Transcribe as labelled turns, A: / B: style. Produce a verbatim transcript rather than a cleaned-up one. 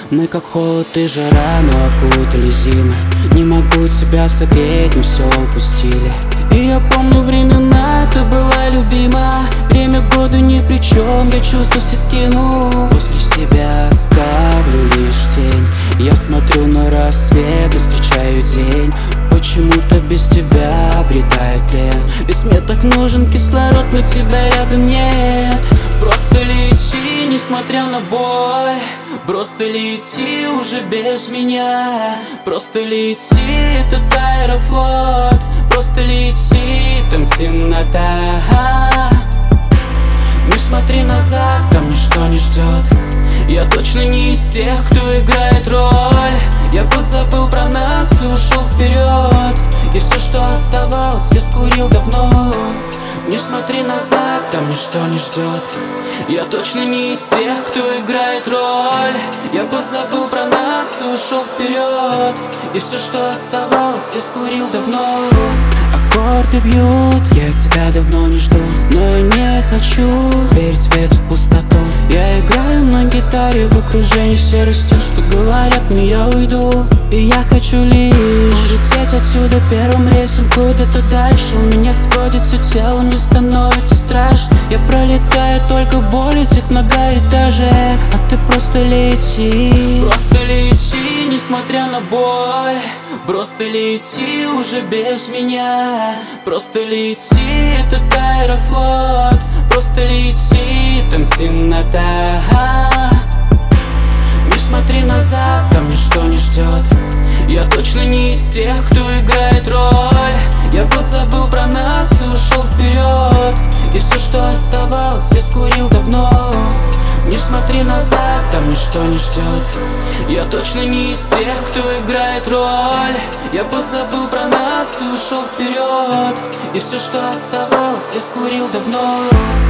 A: Мы как холод и жара, но окутали зимы. Не могу тебя согреть, мы все упустили. И я помню времена, ты была любима. Время года ни при чем, я чувства все скину. После себя оставлю лишь тень. Я смотрю на рассвет и встречаю день. Почему-то без тебя обретает лен. Ведь мне так нужен кислород, но тебя рядом нет. Просто лети, несмотря на боль. Просто лети уже без меня. Просто лети, это Аэрофлот. Просто лети, там темнота. Не смотри назад, там ничто не ждет. Я точно не из тех, кто играет роль. Я позабыл про нас и ушел вперед. И все, что оставалось, я скурил давно. Не смотри назад, там ничто не ждет. Я точно не из тех, кто играет роль. Я позабыл про нас и ушел вперед. И все, что оставалось, я скурил давно. Аккорды бьют, я тебя давно не жду. Но я не хочу верить в эту пустоту. Я играю на гитаре в окружении серости. Что говорят мне, я уйду. И я хочу лишь лететь отсюда первым рейсом куда-то дальше. У меня сводит все тело, мне становится страшно. Я пролетаю только боль этих многоэтажек. А ты просто лети. Просто лети, несмотря на боль. Просто лети уже без меня. Просто лети, это Аэрофлот. Просто лети, там темнота. Не смотри назад, там ничто не ждет. Я точно не из тех, кто играет роль. Я позабыл про нас и ушел вперед. И все, что оставалось, я скурил давно. Не смотри назад, там ничто не ждет. Я точно не из тех, кто играет роль. Я позабыл про нас и ушел вперед. И все, что оставалось, я скурил давно.